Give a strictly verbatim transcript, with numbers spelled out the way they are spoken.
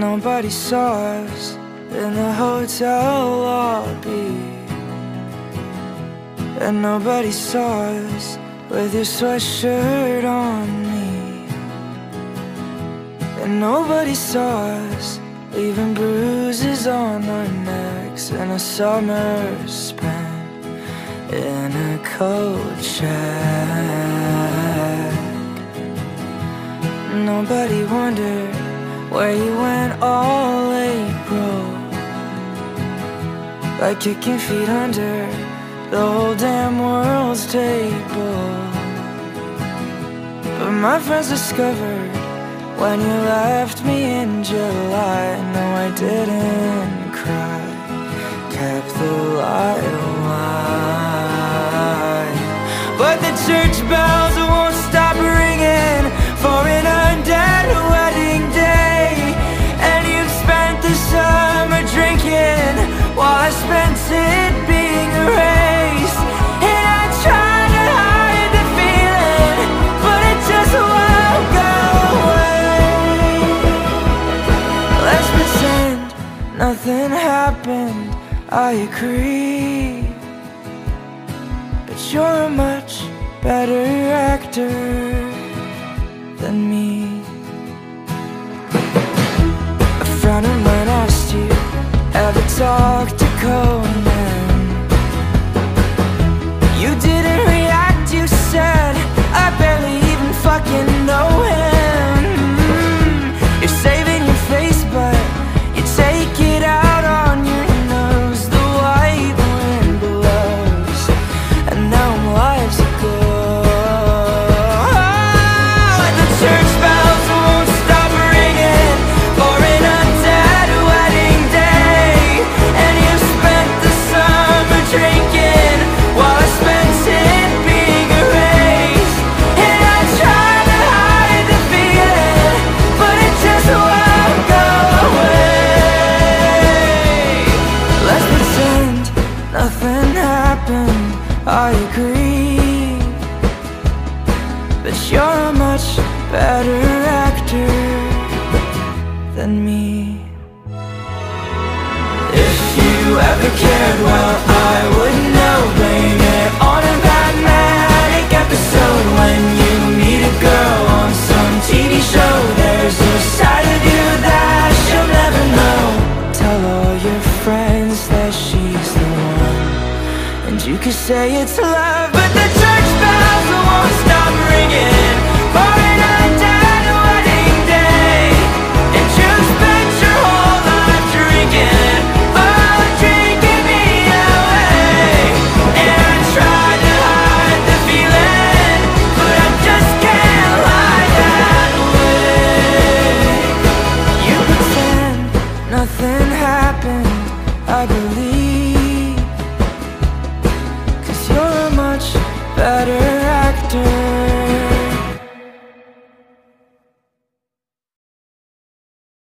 nobody saw us in the hotel lobby, and nobody saw us with your sweatshirt on me, and nobody saw us leaving bruises on our necks in a summer spent in a cold shack. Nobody wondered where you went all April, like kicking feet under the whole damn world's table. But my friends discovered when you left me in July. No, I didn't cry, kept the light alive. But the church bells won't stop ringing for an undead wedding day, and you've spent the summer drinking while I spent it being erased. And I tried to hide the feeling, but it just won't go away. Let's pretend nothing happened, I agree, but you're a much better actor than me. A friend of mine asked you, ever talk to Conan? You didn't react, you said, I barely even fucking know him. You're saving your face, but you take it out on your nose. The white wind blows, and now I'm lives ago. The church bells won't stop ringing for an undead wedding day, and you spent the summer drinking while I spent it being erased. And I tried to hide the feeling, but it just won't go away. Let's pretend nothing happened, I agree, but you're a much better actor than me. If you ever cared, well, I would know. Blame it on a bad manic episode when you meet a girl on some T V show. There's a side of you that she'll never know. Tell all your friends that she's the one, and you could say it's love, but the church bells won't stop ringing for an undead wedding day. And you spent your whole life drinking, oh, drinking me away. And I tried to hide the feeling, but I just can't lie that way. You pretend nothing happened, I believe